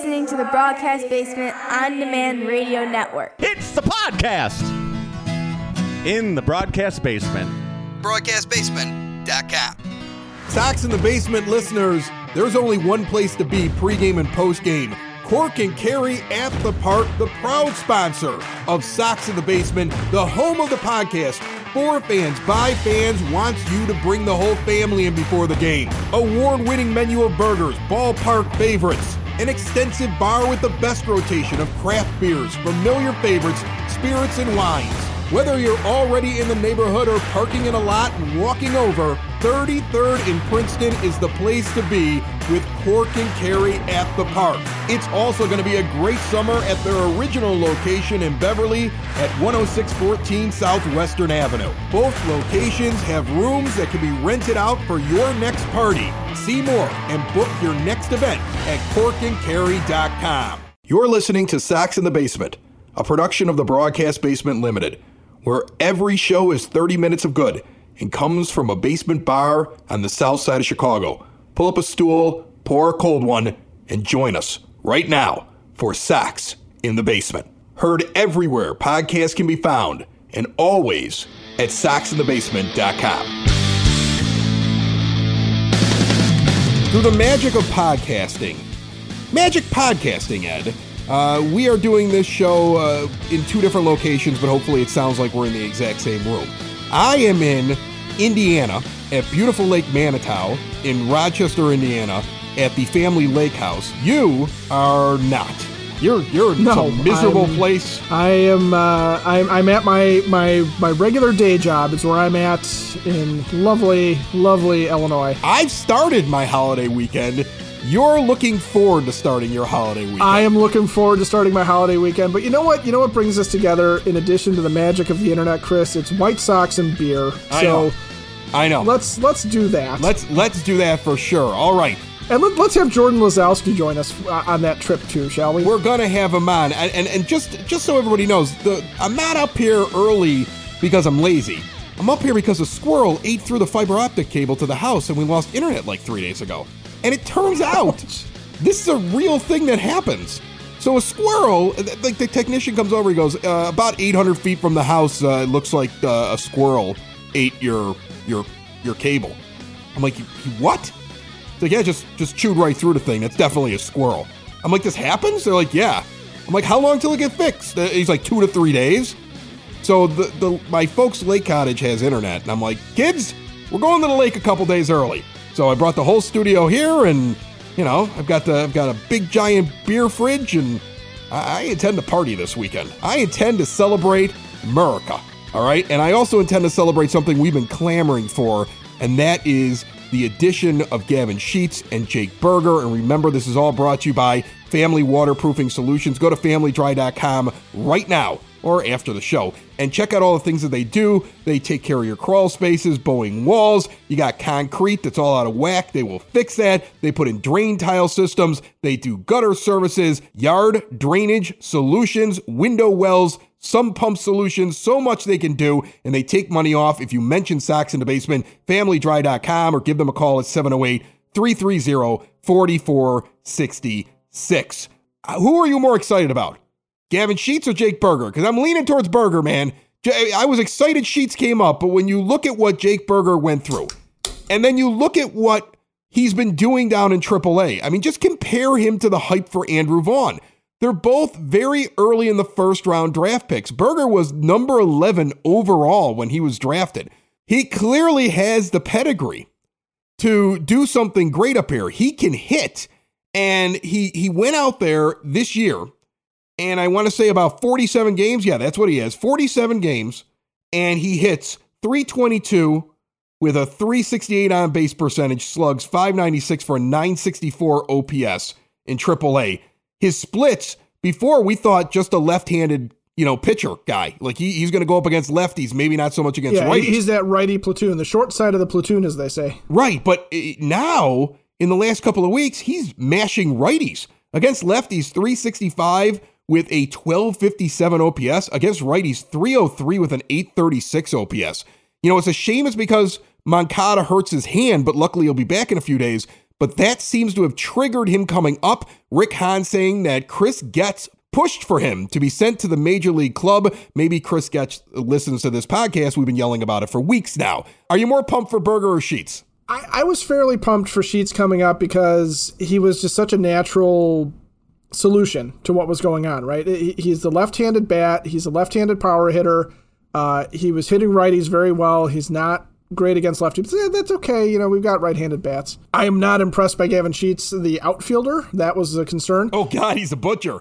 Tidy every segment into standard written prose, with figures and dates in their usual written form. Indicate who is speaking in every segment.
Speaker 1: listening to the Broadcast Basement On Demand Radio Network.
Speaker 2: It's the podcast in the Broadcast Basement.
Speaker 3: BroadcastBasement.com.
Speaker 4: Sox in the Basement listeners, there's only one place to be pregame and postgame. Cork and Kerry at the Park, the proud sponsor of Sox in the Basement, the home of the podcast. For fans, by fans, wants you to bring the whole family in before the game. Award-winning menu of burgers, ballpark favorites, an extensive bar with the best rotation of craft beers, familiar favorites, spirits, and wines. Whether you're already in the neighborhood or parking in a lot and walking over, 33rd in Princeton is the place to be with Cork and Kerry at the Park. It's also going to be a great summer at their original location in Beverly at 10614 Southwestern Avenue. Both locations have rooms that can be rented out for your next party. See more and book your next event at corkandkerry.com. You're listening to Sox in the Basement, a production of the Broadcast Basement Limited, where every show is 30 minutes of good and comes from a basement bar on the south side of Chicago. Pull up a stool, pour a cold one, and join us right now for Sox in the Basement. Heard everywhere podcasts can be found, and always at soxinthebasement.com. Through the magic of podcasting, Ed, we are doing this show in two different locations, but hopefully it sounds like we're in the exact same room. I am in Indiana at beautiful Lake Manitou in Rochester, Indiana at the Family Lake House. You are not. You're in some miserable place.
Speaker 5: I am. I'm at my regular day job. It's where I'm at in lovely Illinois.
Speaker 4: I've started my holiday weekend. You're looking forward to starting your holiday weekend.
Speaker 5: I am looking forward to starting my holiday weekend. But you know what? You know what brings us together in addition to the magic of the internet, Chris? It's White Sox and beer.
Speaker 4: I know.
Speaker 5: Let's do that.
Speaker 4: Let's do that for sure. All right.
Speaker 5: And let's have Jordan Lazowski join us on that trip too, shall we?
Speaker 4: We're gonna have him on. And just so everybody knows, I'm not up here early because I'm lazy. I'm up here because a squirrel ate through the fiber optic cable to the house and we lost internet like 3 days ago. And it turns out this is a real thing that happens. So a squirrel, like the technician comes over, he goes, about 800 feet from the house, it looks like a squirrel ate your cable. I'm like, what? It's like, yeah, just chewed right through the thing. That's definitely a squirrel. I'm like, this happens? They're like, yeah. I'm like, how long till it get fixed? He's like, 2 to 3 days. So my folks' lake cottage has internet, and I'm like, kids, we're going to the lake a couple days early. So I brought the whole studio here, and I've got a big giant beer fridge, and I intend to party this weekend. I intend to celebrate America. All right, and I also intend to celebrate something we've been clamoring for, and that is the addition of Gavin Sheets and Jake Berger. And remember, this is all brought to you by Family Waterproofing Solutions. Go to familydry.com right now or after the show and check out all the things that they do. They take care of your crawl spaces, bowing walls. You got concrete that's all out of whack. They will fix that. They put in drain tile systems. They do gutter services, yard drainage solutions, window wells, sump pump solutions, so much they can do, and they take money off if you mention Sox in the Basement, familydry.com, or give them a call at 708-330-4466. Who are you more excited about? Gavin Sheets or Jake Berger? Because I'm leaning towards Berger, man. I was excited Sheets came up, but when you look at what Jake Berger went through, and then you look at what he's been doing down in AAA, I mean, just compare him to the hype for Andrew Vaughn. They're both very early in the first round draft picks. Berger was number 11 overall when he was drafted. He clearly has the pedigree to do something great up here. He can hit, and he went out there this year, and I want to say about 47 games. Yeah, that's what he has. 47 games, and he hits .322 with a .368 on base percentage, slugs .596 for a .964 OPS in AAA. His splits, before we thought just a left-handed, pitcher guy. Like he's going to go up against lefties, maybe not so much against righties.
Speaker 5: He's that righty platoon, the short side of the platoon, as they say.
Speaker 4: Right, but now, in the last couple of weeks, he's mashing righties. Against lefties, .365 with a .1257 OPS. Against righties, .303 with an .836 OPS. It's a shame it's because Moncada hurts his hand, but luckily he'll be back in a few days. but that seems to have triggered him coming up. Rick Hahn saying that Chris Getz pushed for him to be sent to the Major League club. Maybe Chris Getz listens to this podcast. We've been yelling about it for weeks now. Are you more pumped for Burger or Sheets?
Speaker 5: I was fairly pumped for Sheets coming up because he was just such a natural solution to what was going on, right? He's the left-handed bat. He's a left-handed power hitter. He was hitting righties very well. He's not great against lefties. Yeah, that's okay. You know, we've got right-handed bats. I am not impressed by Gavin Sheets, the outfielder. That was a concern.
Speaker 4: Oh, God, he's a butcher.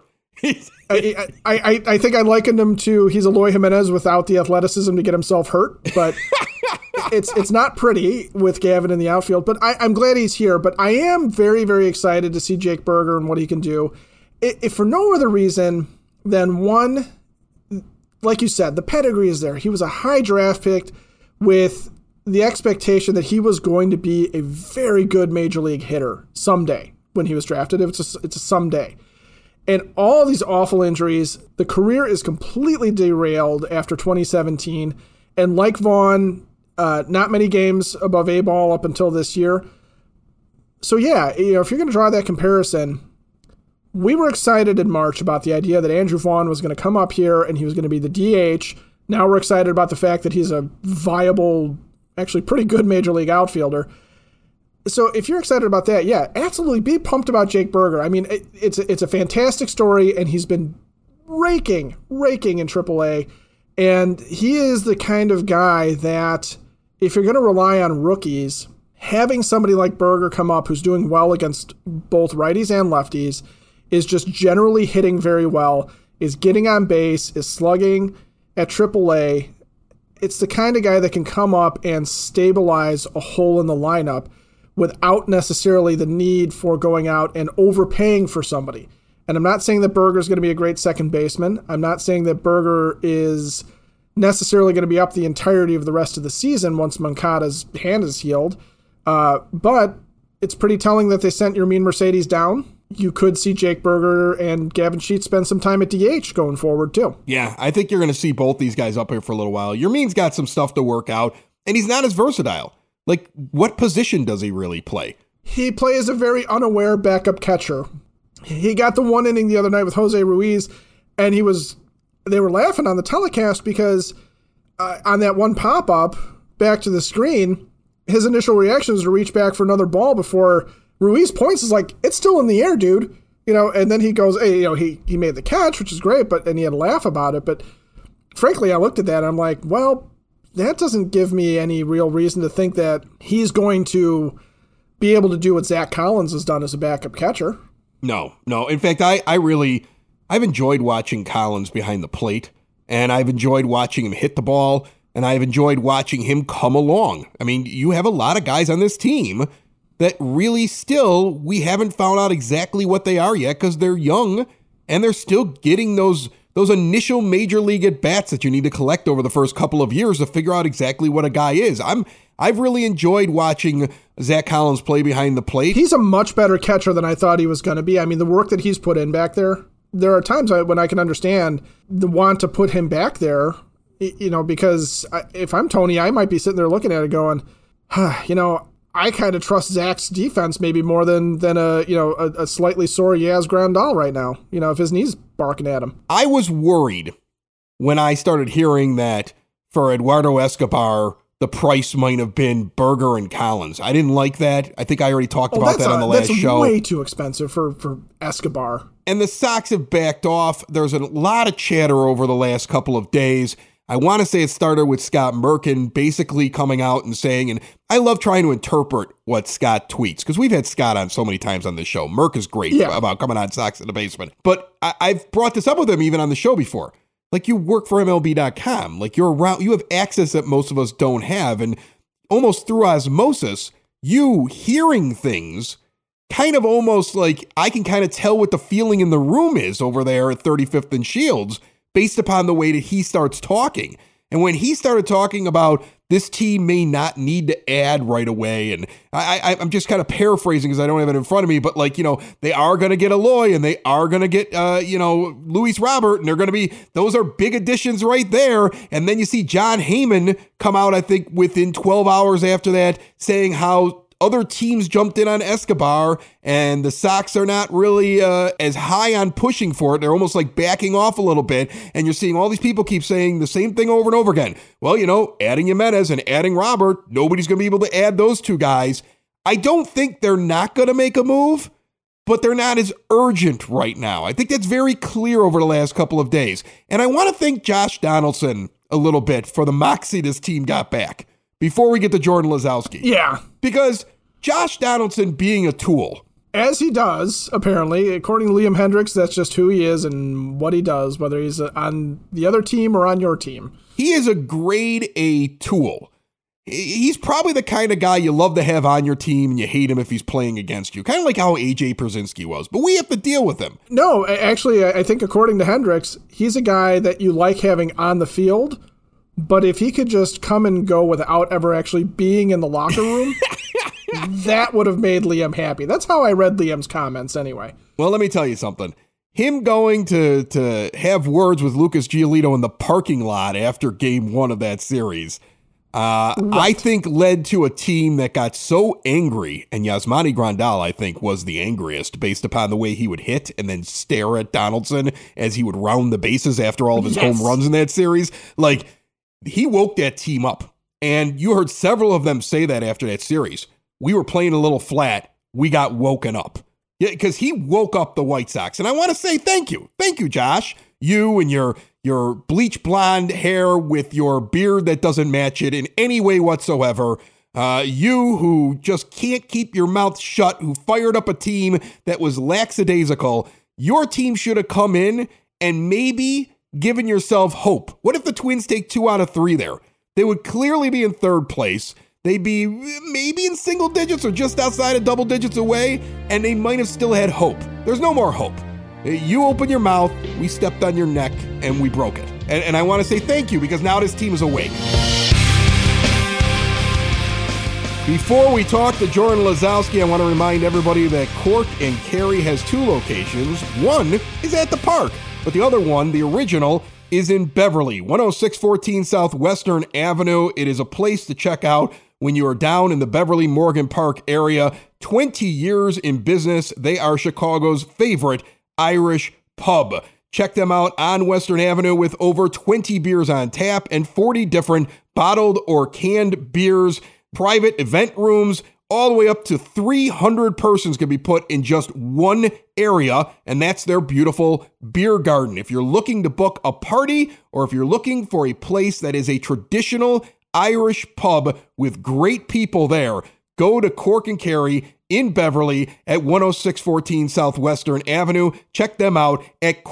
Speaker 5: I think I likened him to, he's Eloy Jimenez without the athleticism to get himself hurt, but it's not pretty with Gavin in the outfield. But I'm glad he's here. But I am very, very excited to see Jake Burger and what he can do. If for no other reason than one, like you said, the pedigree is there. He was a high draft pick with the expectation that he was going to be a very good major league hitter someday when he was drafted. It's a someday. And all these awful injuries, the career is completely derailed after 2017. And like Vaughn, not many games above A-ball up until this year. So yeah, you know, if you're going to draw that comparison, we were excited in March about the idea that Andrew Vaughn was going to come up here and he was going to be the DH. Now we're excited about the fact that he's a viable, actually pretty good major league outfielder. So if you're excited about that, yeah, absolutely be pumped about Jake Burger. I mean, it's a fantastic story, and he's been raking in AAA. And he is the kind of guy that if you're going to rely on rookies, having somebody like Burger come up who's doing well against both righties and lefties, is just generally hitting very well, is getting on base, is slugging at AAA. It's the kind of guy that can come up and stabilize a hole in the lineup without necessarily the need for going out and overpaying for somebody. And I'm not saying that Burger is going to be a great second baseman. I'm not saying that Burger is necessarily going to be up the entirety of the rest of the season once Moncada's hand is healed. But it's pretty telling that they sent Yermin Mercedes down. You could see Jake Burger and Gavin Sheets spend some time at DH going forward too.
Speaker 4: Yeah, I think you're going to see both these guys up here for a little while. Yermin's got some stuff to work out, and he's not as versatile. Like, what position does he really play?
Speaker 5: He plays a very unaware backup catcher. He got the one inning the other night with Jose Ruiz, and they were laughing on the telecast because on that one pop-up back to the screen, his initial reaction was to reach back for another ball before Ruiz points is like, it's still in the air, dude. You know, and then he goes, hey, you know, he made the catch, which is great, and he had a laugh about it. But frankly, I looked at that and I'm like, well, that doesn't give me any real reason to think that he's going to be able to do what Zach Collins has done as a backup catcher.
Speaker 4: No. In fact, I've enjoyed watching Collins behind the plate, and I've enjoyed watching him hit the ball, and I've enjoyed watching him come along. I mean, you have a lot of guys on this team that really still, we haven't found out exactly what they are yet because they're young, and they're still getting those initial major league at-bats that you need to collect over the first couple of years to figure out exactly what a guy is. I've really enjoyed watching Zach Collins play behind the plate.
Speaker 5: He's a much better catcher than I thought he was going to be. I mean, the work that he's put in back there are times when I can understand the want to put him back there, you know, because if I'm Tony, I might be sitting there looking at it going, you know, I kind of trust Zach's defense maybe more than a slightly sore Yaz Grandal right now, you know, if his knee's barking at him.
Speaker 4: I was worried when I started hearing that for Eduardo Escobar, the price might have been Burger and Collins. I didn't like that. I think I already talked about that on the last show.
Speaker 5: That's way too expensive for Escobar.
Speaker 4: And the Sox have backed off. There's a lot of chatter over the last couple of days. I want to say it started with Scott Merkin basically coming out and saying, and I love trying to interpret what Scott tweets because we've had Scott on so many times on this show. Merk is great about coming on Sox in the Basement. But I've brought this up with him even on the show before. Like, you work for MLB.com. Like, you're around, you have access that most of us don't have. And almost through osmosis, you hearing things kind of almost like I can kind of tell what the feeling in the room is over there at 35th and Shields based upon the way that he starts talking. And when he started talking about this team may not need to add right away, and I'm just kind of paraphrasing because I don't have it in front of me, but like, you know, they are going to get Eloy and they are going to get, Luis Robert, and they're going to be, those are big additions right there. And then you see John Heyman come out, I think within 12 hours after that, saying how other teams jumped in on Escobar, and the Sox are not really as high on pushing for it. They're almost like backing off a little bit, and you're seeing all these people keep saying the same thing over and over again. Well, adding Jimenez and adding Robert, nobody's going to be able to add those two guys. I don't think they're not going to make a move, but they're not as urgent right now. I think that's very clear over the last couple of days. And I want to thank Josh Donaldson a little bit for the moxie this team got back before we get to Jordan Lazowski.
Speaker 5: Yeah.
Speaker 4: Because Josh Donaldson being a tool.
Speaker 5: As he does, apparently, according to Liam Hendricks, that's just who he is and what he does, whether he's on the other team or on your team.
Speaker 4: He is a grade A tool. He's probably the kind of guy you love to have on your team and you hate him if he's playing against you. Kind of like how AJ Pierzynski was. But we have to deal with him.
Speaker 5: No, actually, I think according to Hendricks, he's a guy that you like having on the field. But if he could just come and go without ever actually being in the locker room, that would have made Liam happy. That's how I read Liam's comments anyway.
Speaker 4: Well, let me tell you something. Him going to have words with Lucas Giolito in the parking lot after game 1 of that series, I think led to a team that got so angry, and Yasmani Grandal, I think, was the angriest based upon the way he would hit and then stare at Donaldson as he would round the bases after all of his home runs in that series. Like, he woke that team up, and you heard several of them say that after that series. We were playing a little flat. We got woken up. Yeah, because he woke up the White Sox, and I want to say thank you. Thank you, Josh. You and your bleach blonde hair with your beard that doesn't match it in any way whatsoever. You who just can't keep your mouth shut, who fired up a team that was lackadaisical. Your team should have come in and maybe given yourself hope. What if the Twins take 2 out of 3 there? They would clearly be in third place. They'd be maybe in single digits or just outside of double digits away, and they might have still had hope. There's no more hope. You opened your mouth, we stepped on your neck, and we broke it. And I want to say thank you, because now this team is awake. Before we talk to Jordan Lazowski, I want to remind everybody that Cork and Kerry has 2 locations. One is at the park, but the other one, the original, is in Beverly, 10614 South Western Avenue. It is a place to check out when you are down in the Beverly Morgan Park area. 20 years in business. They are Chicago's favorite Irish pub. Check them out on Western Avenue with over 20 beers on tap and 40 different bottled or canned beers, private event rooms, all the way up to 300 persons can be put in just one area, and that's their beautiful beer garden. If you're looking to book a party or if you're looking for a place that is a traditional Irish pub with great people there, go to Cork and Kerry in Beverly at 10614 Southwestern Avenue. Check them out at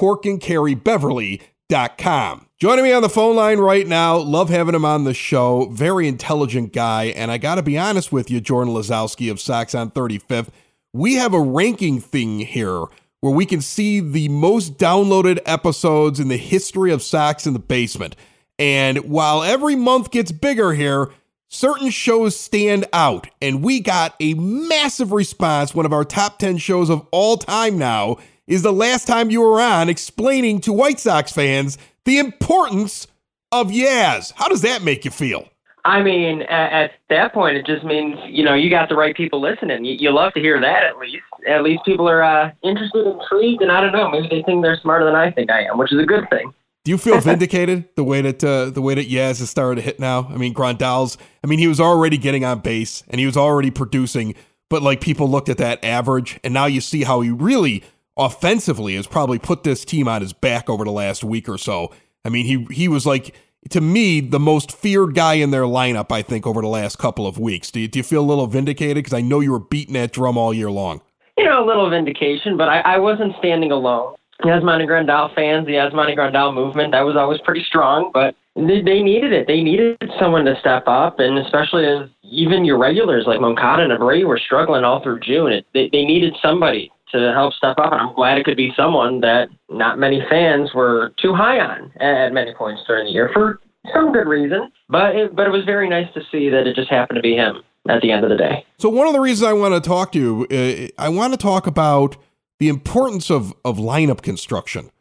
Speaker 4: corkandkerrybeverly.com. Joining me on the phone line right now, love having him on the show, very intelligent guy, and I got to be honest with you, Jordan Lazowski of Sox on 35th, we have a ranking thing here where we can see the most downloaded episodes in the history of Sox in the Basement. And while every month gets bigger here, certain shows stand out, and we got a massive response. One of our top 10 shows of all time now is the last time you were on explaining to White Sox fans the importance of Yaz. How does that make you feel?
Speaker 3: I mean, at that point, it just means, you got the right people listening. You love to hear that, at least. At least people are interested, intrigued, and I don't know, maybe they think they're smarter than I think I am, which is a good thing.
Speaker 4: Do you feel vindicated the way that Yaz has started to hit now? I mean, Grandal's, he was already getting on base and he was already producing, but like people looked at that average and now you see how he really offensively has probably put this team on his back over the last week or so. I mean, he was like, to me, the most feared guy in their lineup, I think, over the last couple of weeks. Do you feel a little vindicated? Because I know you were beating that drum all year long.
Speaker 3: A little vindication, but I wasn't standing alone. Yasmani Grandal fans, the Yasmani Grandal movement, that was always pretty strong, but they needed it. They needed someone to step up, and especially as even your regulars like Moncada and Abreu were struggling all through June. They needed somebody to help step up, and I'm glad it could be someone that not many fans were too high on at many points during the year for some good reason. But it was very nice to see that it just happened to be him at the end of the day.
Speaker 4: So one of the reasons I want to talk to you, I want to talk about the importance of lineup construction.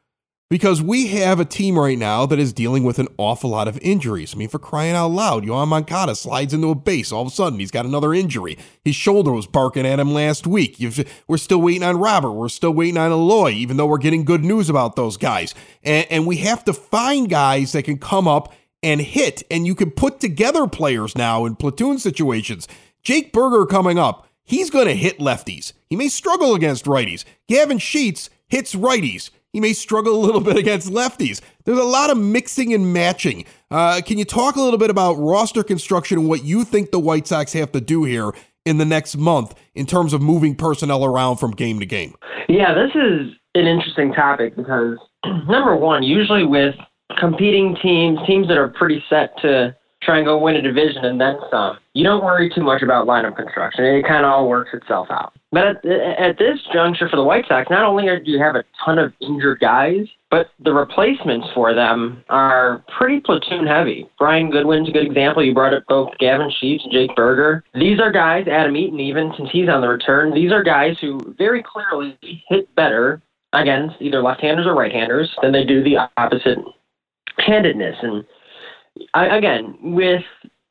Speaker 4: because we have a team right now that is dealing with an awful lot of injuries. I mean, for crying out loud, Yohan Moncada slides into a base. All of a sudden, he's got another injury. His shoulder was barking at him last week. We're still waiting on Robert. We're still waiting on Eloy, even though we're getting good news about those guys. And we have to find guys that can come up and hit, and you can put together players now in platoon situations. Jake Burger coming up, he's going to hit lefties. He may struggle against righties. Gavin Sheets hits righties. He may struggle a little bit against lefties. There's a lot of mixing and matching. Can you talk a little bit about roster construction and what you think the White Sox have to do here in the next month in terms of moving personnel around from game to game?
Speaker 3: Yeah, this is an interesting topic because, number one, usually with competing teams that are pretty set to try and go win a division and then some, you don't worry too much about lineup construction. It kind of all works itself out. But at this juncture for the White Sox, not only do you have a ton of injured guys, but the replacements for them are pretty platoon heavy. Brian Goodwin's a good example. You brought up both Gavin Sheets and Jake Burger. These are guys, Adam Eaton even, since he's on the return, these are guys who very clearly hit better against either left-handers or right-handers than they do the opposite-handedness. And again, with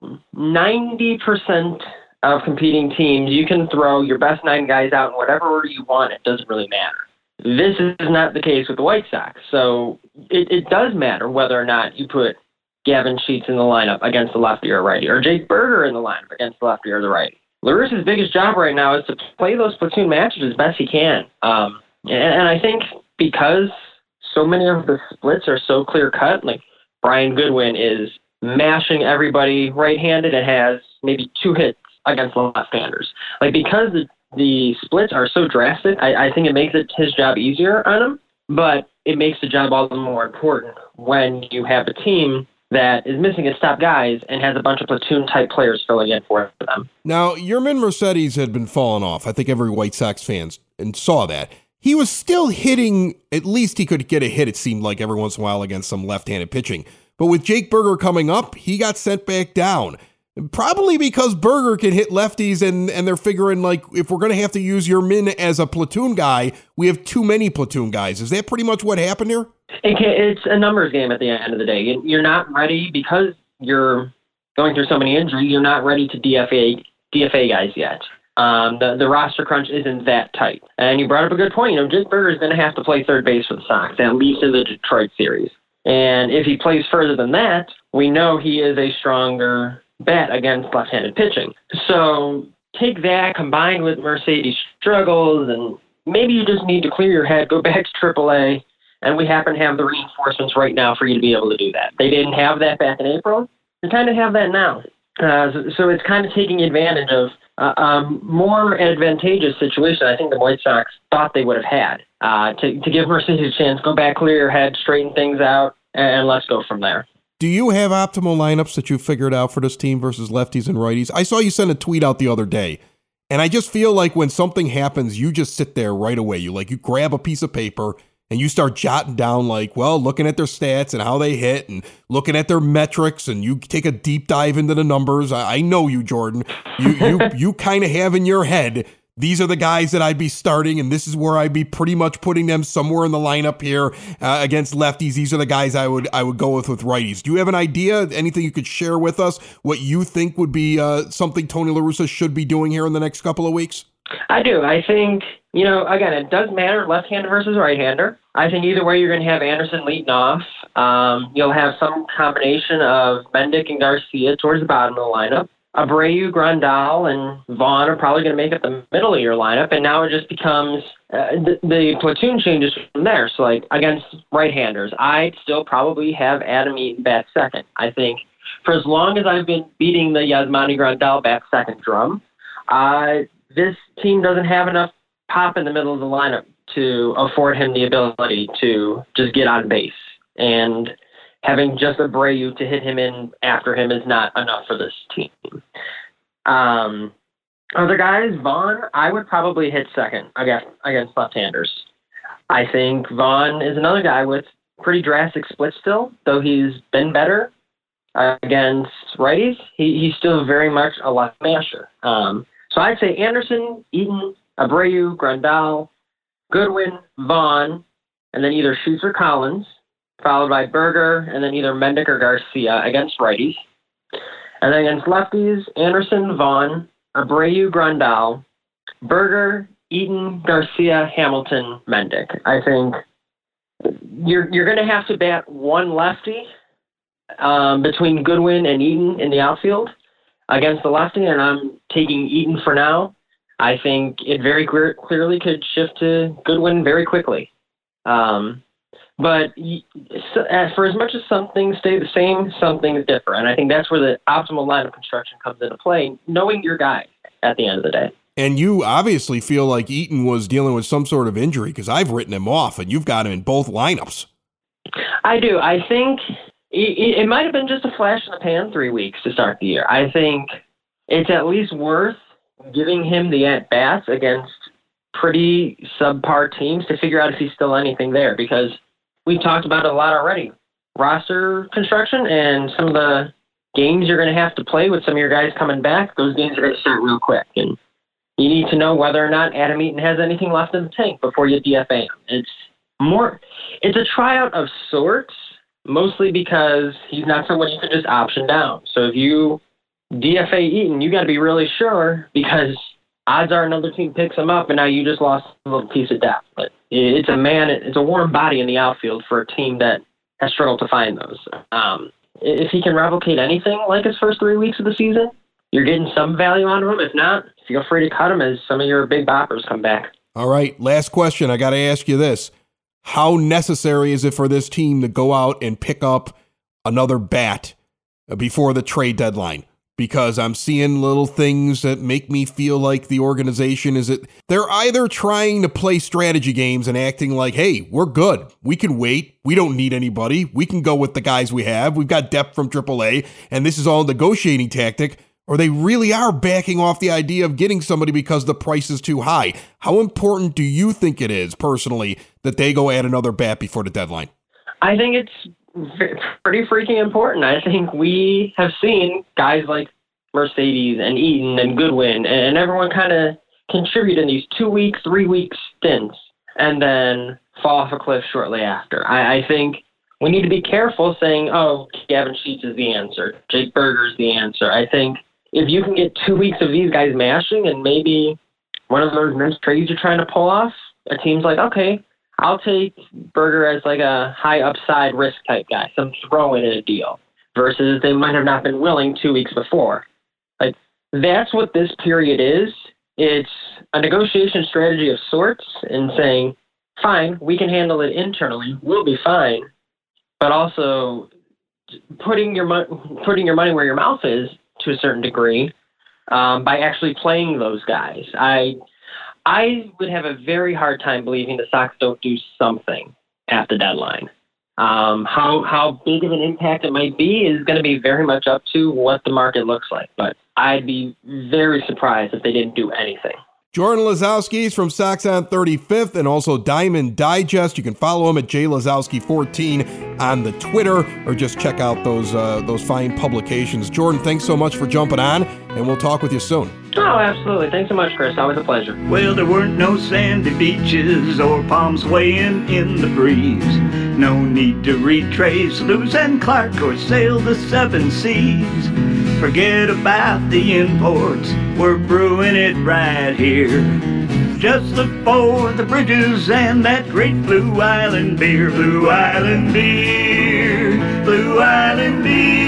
Speaker 3: 90% of competing teams, you can throw your best 9 guys out in whatever order you want. It doesn't really matter. This is not the case with the White Sox. So it does matter whether or not you put Gavin Sheets in the lineup against the lefty or righty, or Jake Burger in the lineup against the lefty or the righty. La Russa's biggest job right now is to play those platoon matches as best he can. And I think because so many of the splits are so clear-cut, like Brian Goodwin is mashing everybody right-handed and has maybe 2 hits against left-handers. Like, because the splits are so drastic, I think it makes his job easier on him, but it makes the job all the more important when you have a team that is missing its top guys and has a bunch of platoon-type players filling in for them.
Speaker 4: Now, Yermin Mercedes had been falling off. I think every White Sox fan saw that. He was still hitting, at least he could get a hit, it seemed like, every once in a while against some left-handed pitching. But with Jake Burger coming up, he got sent back down. Probably because Burger can hit lefties and they're figuring, like, if we're going to have to use Yermin as a platoon guy, we have too many platoon guys. Is that pretty much what happened here?
Speaker 3: It's a numbers game at the end of the day. You're not ready because you're going through so many injuries. You're not ready to DFA guys yet. The roster crunch isn't that tight. And you brought up a good point. Jake Burger is going to have to play third base for the Sox, at least in the Detroit series. And if he plays further than that, we know he is a stronger bet against left-handed pitching. So take that combined with Mercedes' struggles, and maybe you just need to clear your head, go back to AAA, and we happen to have the reinforcements right now for you to be able to do that. They didn't have that back in April. They kind of have that now. So it's kind of taking advantage of a more advantageous situation I think the White Sox thought they would have had to give Mercedes a chance, go back, clear your head, straighten things out, and let's go from there.
Speaker 4: Do you have optimal lineups that you figured out for this team versus lefties and righties? I saw you send a tweet out the other day, and I just feel like when something happens, you just sit there right away. You grab a piece of paper and you start jotting down, looking at their stats and how they hit and looking at their metrics, and you take a deep dive into the numbers. I know you, Jordan. You kind of have in your head, these are the guys that I'd be starting, and this is where I'd be pretty much putting them somewhere in the lineup here against lefties. These are the guys I would go with righties. Do you have an idea, anything you could share with us, what you think would be something Tony La Russa should be doing here in the next couple of weeks?
Speaker 3: I do. I think, again, it does matter left-hander versus right-hander. I think either way you're going to have Anderson leading off. You'll have some combination of Mendick and Garcia towards the bottom of the lineup. Abreu, Grandal, and Vaughn are probably going to make up the middle of your lineup, and now it just becomes the platoon changes from there. So, against right-handers, I'd still probably have Adam Eaton bat second. I think for as long as I've been beating the Yasmani Grandal bat second drum, this team doesn't have enough pop in the middle of the lineup to afford him the ability to just get on base. And having just Abreu to hit him in after him is not enough for this team. Other guys, Vaughn, I would probably hit second against left-handers. I think Vaughn is another guy with pretty drastic splits still, though he's been better against righties. He's still very much a left masher. So I'd say Anderson, Eaton, Abreu, Grandal, Goodwin, Vaughn, and then either Sheets or Collins. followed by Berger, and then either Mendick or Garcia against righties. And then against lefties, Anderson, Vaughn, Abreu, Grandal, Berger, Eaton, Garcia, Hamilton, Mendick. I think you're going to have to bat one lefty between Goodwin and Eaton in the outfield against the lefty, and I'm taking Eaton for now. I think it very clearly could shift to Goodwin very quickly. But for as much as some things stay the same, some things differ. And I think that's where the optimal lineup construction comes into play, knowing your guy at the end of the day.
Speaker 4: And you obviously feel like Eaton was dealing with some sort of injury, because I've written him off, and you've got him in both lineups.
Speaker 3: I do. I think it might have been just a flash in the pan 3 weeks to start the year. I think it's at least worth giving him the at-bats against pretty subpar teams to figure out if he's still anything there, because we've talked about it a lot already. Roster construction and some of the games you're going to have to play with some of your guys coming back, those games are going to start real quick. And you need to know whether or not Adam Eaton has anything left in the tank before you DFA him. It's a tryout of sorts, mostly because he's not someone you can just option down. So if you DFA Eaton, you got to be really sure, because odds are another team picks him up, and now you just lost a little piece of depth. But it's a warm body in the outfield for a team that has struggled to find those. If he can replicate anything like his first 3 weeks of the season, you're getting some value out of him. If not, feel free to cut him as some of your big boppers come back.
Speaker 4: All right, last question. I got to ask you this. How necessary is it for this team to go out and pick up another bat before the trade deadline? Because I'm seeing little things that make me feel like the organization they're either trying to play strategy games and acting like, hey, we're good. We can wait. We don't need anybody. We can go with the guys we have. We've got depth from AAA, and this is all a negotiating tactic. Or they really are backing off the idea of getting somebody because the price is too high. How important do you think it is, personally, that they go add another bat before the deadline?
Speaker 3: I think it's pretty freaking important. I think we have seen guys like Mercedes and Eaton and Goodwin and everyone kind of contribute in these 2 week, 3 week stints and then fall off a cliff shortly after. I think we need to be careful saying, oh, Gavin Sheets is the answer, Jake Berger is the answer. I think if you can get 2 weeks of these guys mashing and maybe one of those nice trades you're trying to pull off, a team's like, okay, I'll take Berger as like a high upside risk type guy, some throw in a deal, versus they might have not been willing 2 weeks before. Like, that's what this period is. It's a negotiation strategy of sorts and saying, fine, we can handle it internally, we'll be fine, but also putting your money where your mouth is to a certain degree by actually playing those guys. I would have a very hard time believing the Sox don't do something at the deadline. How big of an impact it might be is going to be very much up to what the market looks like. But I'd be very surprised if they didn't do anything.
Speaker 4: Jordan Lazowski is from Sox on 35th and also Diamond Digest. You can follow him at JLazowski14 on the Twitter, or just check out those fine publications. Jordan, thanks so much for jumping on, and we'll talk with you soon.
Speaker 3: Oh, absolutely. Thanks so much, Chris. Always a pleasure.
Speaker 6: Well, there weren't no sandy beaches or palms swaying in the breeze. No need to retrace Lewis and Clark or sail the seven seas. Forget about the imports, we're brewing it right here. Just look for the bridges and that great Blue Island beer. Blue Island beer, Blue Island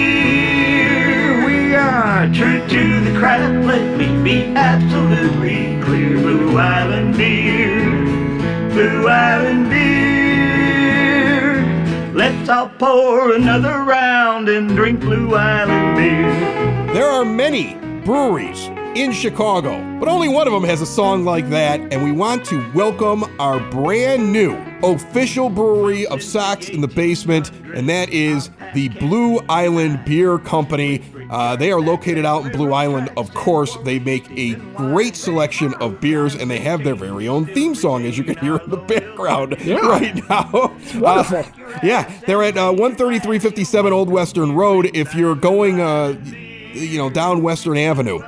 Speaker 6: beer. We are true to the craft, let me be absolutely clear. Blue Island beer, Blue Island beer. Let's all pour another round and drink Blue Island beer.
Speaker 4: There are many breweries in Chicago, but only one of them has a song like that, and we want to welcome our brand new official brewery of Sox in the Basement, and that is the Blue Island Beer Company. They are located out in Blue Island, of course. They make a great selection of beers, and they have their very own theme song, as you can hear in the background right now.
Speaker 5: It's wonderful.
Speaker 4: Yeah, they're at 13357 Old Western Road. If you're going, down Western Avenue,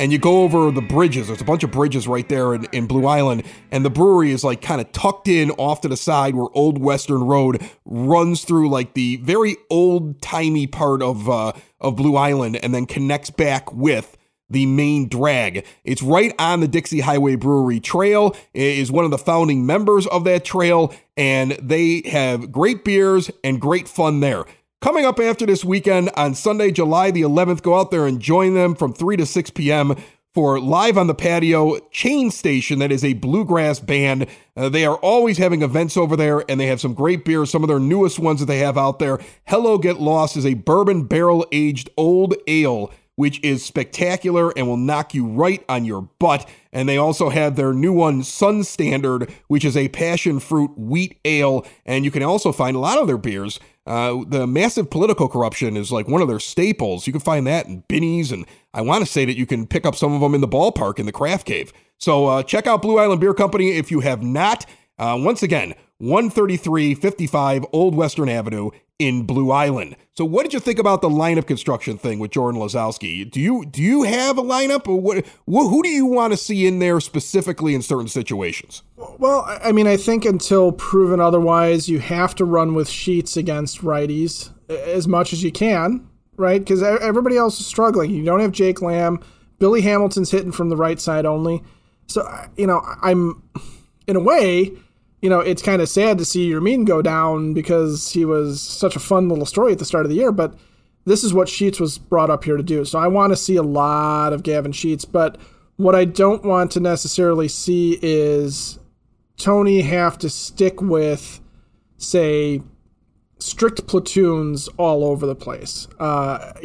Speaker 4: and you go over the bridges. There's a bunch of bridges right there in Blue Island, and the brewery is like kind of tucked in off to the side where Old Western Road runs through like the very old-timey part of Blue Island and then connects back with the main drag. It's right on the Dixie Highway Brewery Trail. It is one of the founding members of that trail, and they have great beers and great fun there. Coming up after this weekend on Sunday, July the 11th, go out there and join them from 3 to 6 p.m. for Live on the Patio Chain Station. That is a bluegrass band. They are always having events over there, and they have some great beers. Some of their newest ones that they have out there. Hello Get Lost is a bourbon barrel-aged old ale, which is spectacular and will knock you right on your butt. And they also have their new one, Sun Standard, which is a passion fruit wheat ale. And you can also find a lot of their beers. The Massive Political Corruption is like one of their staples. You can find that in Binny's, and I want to say that you can pick up some of them in the ballpark in the Craft Cave. So check out Blue Island Beer Company if you have not. Once again, 13355 Old Western Avenue in Blue Island. So what did you think about the lineup construction thing with Jordan Lazowski? Do you have a lineup, or who do you want to see in there specifically in certain situations?
Speaker 5: Well, I mean, I think until proven otherwise, you have to run with Sheets against righties as much as you can, right? Because everybody else is struggling. You don't have Jake Lamb. Billy Hamilton's hitting from the right side only. So, I'm, in a way, it's kind of sad to see Yermin go down because he was such a fun little story at the start of the year, but this is what Sheets was brought up here to do. So I want to see a lot of Gavin Sheets, but what I don't want to necessarily see is Tony have to stick with, say, strict platoons all over the place. I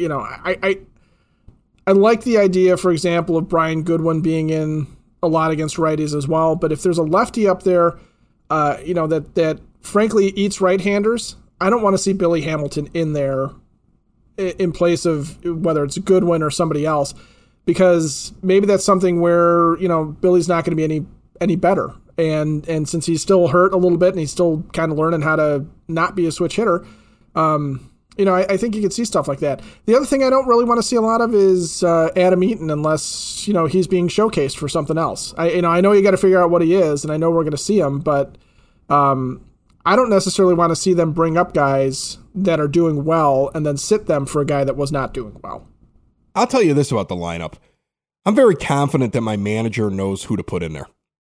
Speaker 5: like the idea, for example, of Brian Goodwin being in a lot against righties as well, but if there's a lefty up there, that frankly eats right-handers, I don't want to see Billy Hamilton in there in place of whether it's Goodwin or somebody else, because maybe that's something where, Billy's not going to be any better. And since he's still hurt a little bit and he's still kind of learning how to not be a switch hitter, I think you could see stuff like that. The other thing I don't really want to see a lot of is Adam Eaton, unless, he's being showcased for something else. I know you got to figure out what he is, and I know we're going to see him, but I don't necessarily want to see them bring up guys that are doing well and then sit them for a guy that was not doing well.
Speaker 4: I'll tell you this about the lineup. I'm very confident that my manager knows who to put in there.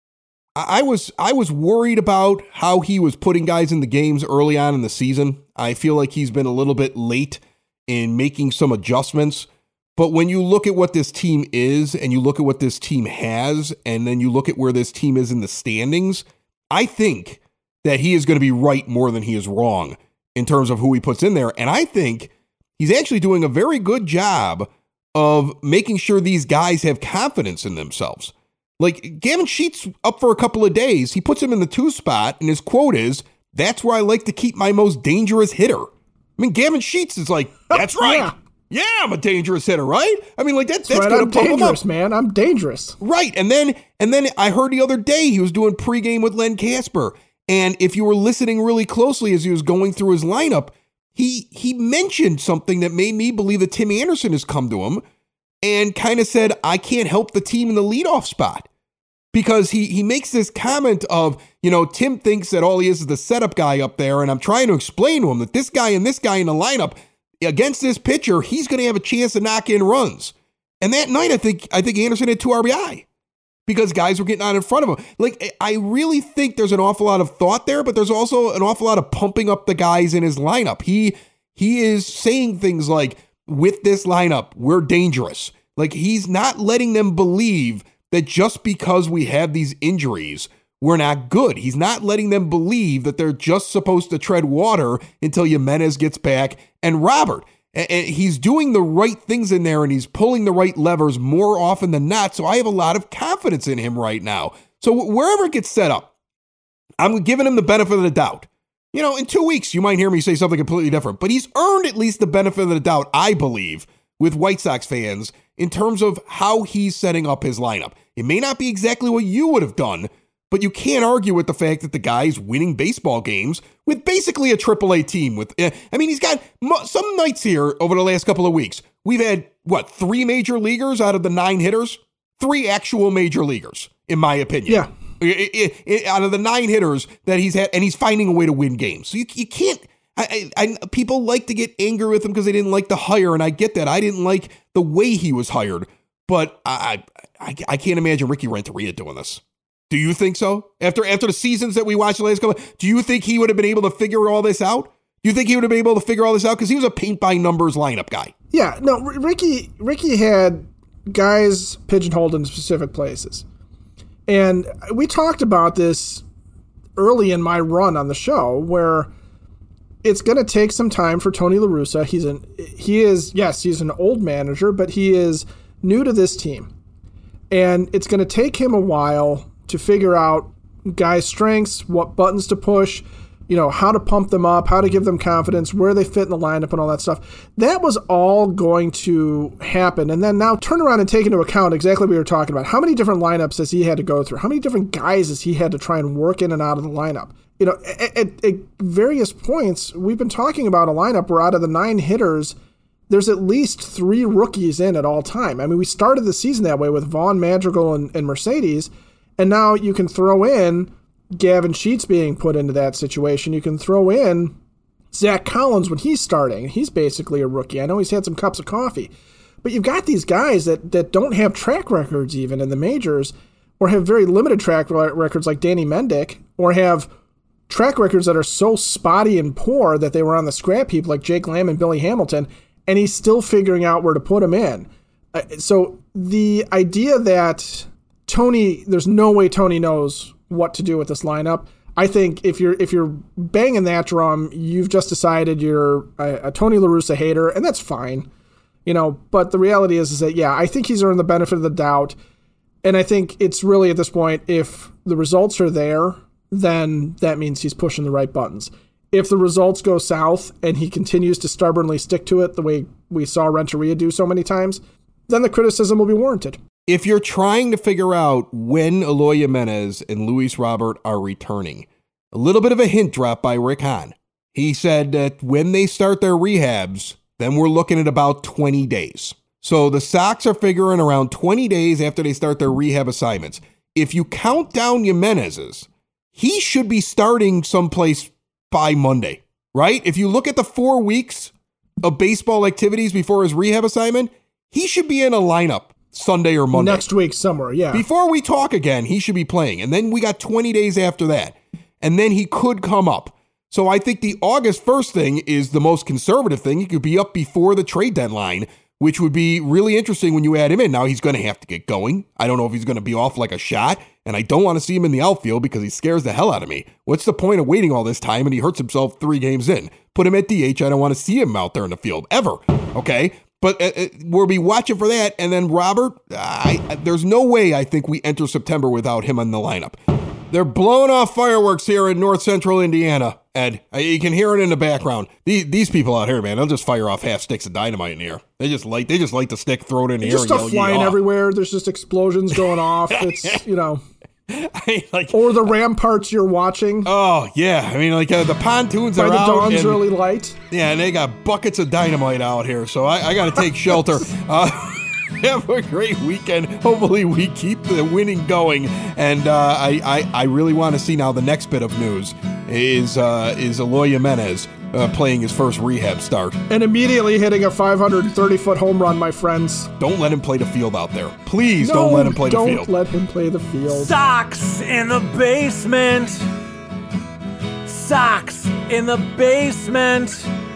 Speaker 4: I was worried about how he was putting guys in the games early on in the season. I feel like he's been a little bit late in making some adjustments. But when you look at what this team is and you look at what this team has, and then you look at where this team is in the standings, I think that he is going to be right more than he is wrong in terms of who he puts in there. And I think he's actually doing a very good job of making sure these guys have confidence in themselves. Like, Gavin Sheets up for a couple of days, he puts him in the 2 spot, and his quote is, "That's where I like to keep my most dangerous hitter." I mean, Gavin Sheets is like, "That's right. Yeah, I'm a dangerous hitter, right?" I mean, like, that's
Speaker 5: right,
Speaker 4: going to pump him up.
Speaker 5: Man. I'm dangerous.
Speaker 4: Right. And then I heard the other day he was doing pregame with Len Casper. And if you were listening really closely as he was going through his lineup, he mentioned something that made me believe that Tim Anderson has come to him and kind of said, "I can't help the team in the leadoff spot." Because he makes this comment of, Tim thinks that all he is the setup guy up there, and I'm trying to explain to him that this guy and this guy in the lineup, against this pitcher, he's going to have a chance to knock in runs. And that night, I think Anderson had 2 RBI because guys were getting out in front of him. Like, I really think there's an awful lot of thought there, but there's also an awful lot of pumping up the guys in his lineup. He is saying things like, with this lineup, we're dangerous. Like, he's not letting them believe that just because we have these injuries, we're not good. He's not letting them believe that they're just supposed to tread water until Jimenez gets back and Robert. And he's doing the right things in there, and he's pulling the right levers more often than not. So I have a lot of confidence in him right now. So wherever it gets set up, I'm giving him the benefit of the doubt. In 2 weeks, you might hear me say something completely different, but he's earned at least the benefit of the doubt, I believe, with White Sox fans in terms of how he's setting up his lineup. It may not be exactly what you would have done, but you can't argue with the fact that the guy's winning baseball games with basically a AAA team. He's got some nights here over the last couple of weeks. We've had 3 major leaguers out of the 9 hitters? 3 actual major leaguers, in my opinion.
Speaker 5: Yeah.
Speaker 4: Out of the 9 hitters that he's had, and he's finding a way to win games. So you can't. People like to get angry with him because they didn't like the hire, and I get that. I didn't like the way he was hired, but I can't imagine Ricky Renteria doing this. Do you think so? After the seasons that we watched the last couple, do you think he would have been able to figure all this out? Do you think he would have been able to figure all this out? Because he was a paint by numbers lineup guy.
Speaker 5: Yeah, no, Ricky had guys pigeonholed in specific places. And we talked about this early in my run on the show, where it's going to take some time for Tony La Russa. He's an old manager, but he is new to this team. And it's going to take him a while to figure out guys' strengths, what buttons to push, how to pump them up, how to give them confidence, where they fit in the lineup and all that stuff. That was all going to happen. And then now turn around and take into account exactly what we were talking about. How many different lineups has he had to go through? How many different guys has he had to try and work in and out of the lineup? At various points, we've been talking about a lineup where out of the 9 hitters, there's at least 3 rookies in at all time. I mean, we started the season that way with Vaughn, Madrigal, and Mercedes, and now you can throw in Gavin Sheets being put into that situation. You can throw in Zach Collins when he's starting. He's basically a rookie. I know he's had some cups of coffee. But you've got these guys that don't have track records even in the majors, or have very limited track records like Danny Mendick, or have track records that are so spotty and poor that they were on the scrap heap like Jake Lamb and Billy Hamilton, and he's still figuring out where to put them in. So the idea that there's no way Tony knows what to do with this lineup. I think if you're banging that drum, you've just decided you're a Tony La Russa hater, and that's fine. But the reality is that, yeah, I think he's earned the benefit of the doubt. And I think it's really at this point, if the results are there, then that means he's pushing the right buttons. If the results go south and he continues to stubbornly stick to it the way we saw Renteria do so many times, then the criticism will be warranted.
Speaker 4: If you're trying to figure out when Eloy Jimenez and Luis Robert are returning, a little bit of a hint dropped by Rick Hahn. He said that when they start their rehabs, then we're looking at about 20 days. So the Sox are figuring around 20 days after they start their rehab assignments. If you count down Jimenez's, he should be starting someplace by Monday, right? If you look at the 4 weeks of baseball activities before his rehab assignment, he should be in a lineup Sunday or Monday.
Speaker 5: Next week somewhere, yeah.
Speaker 4: Before we talk again, he should be playing. And then we got 20 days after that. And then he could come up. So I think the August 1st thing is the most conservative thing. He could be up before the trade deadline, which would be really interesting when you add him in. Now he's going to have to get going. I don't know if he's going to be off like a shot, and I don't want to see him in the outfield because he scares the hell out of me. What's the point of waiting all this time and he hurts himself 3 games in? Put him at DH. I don't want to see him out there in the field ever. Okay? But we'll be watching for that. And then Robert, there's no way I think we enter September without him in the lineup. They're blowing off fireworks here in north central Indiana, Ed. You can hear it in the background. These people out here, man, they'll just fire off half sticks of dynamite in the air. They just like the stick, throw it in the air.
Speaker 5: Just stuff flying everywhere. There's just explosions going off. It's, or the ramparts you're watching.
Speaker 4: Oh, yeah. I mean, the pontoons are out.
Speaker 5: By the dawn's early light.
Speaker 4: Yeah, and they got buckets of dynamite out here, so I got to take shelter. Have a great weekend. Hopefully we keep the winning going. And I really want to see now the next bit of news is Eloy Jimenez playing his first rehab start.
Speaker 5: And immediately hitting a 530-foot home run, my friends.
Speaker 4: Don't let him play the field out there. Please don't let him play the field.
Speaker 5: Don't let him play the field.
Speaker 7: Sox in the basement. Sox in the basement.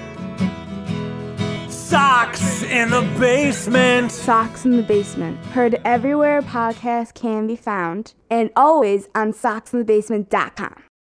Speaker 7: Sox in the basement.
Speaker 1: Sox in the Basement. Heard everywhere podcasts can be found, and always on soxinthebasement.com.